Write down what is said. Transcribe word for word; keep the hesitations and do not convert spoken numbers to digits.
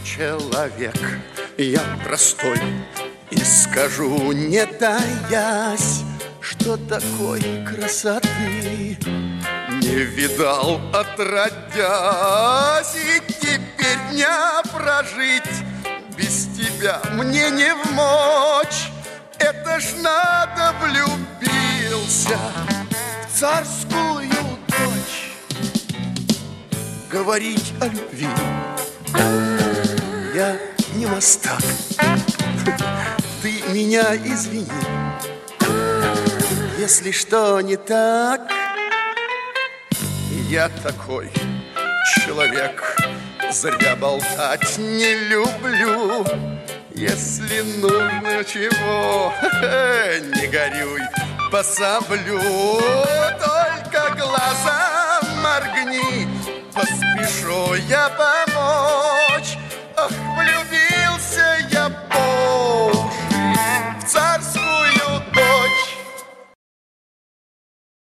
человек я простой, и скажу, не таясь, что такой красоты не видал отродясь, и теперь дня прожить без тебя мне не вмочь. Это ж надо влюбился в царскую дочь. Говорить о любви я не мастак. Ты меня извини, если что не так. Я такой человек, зря болтать не люблю. Если нужно чего, не горюй, пособлю. Только глаза моргни, поспешу я по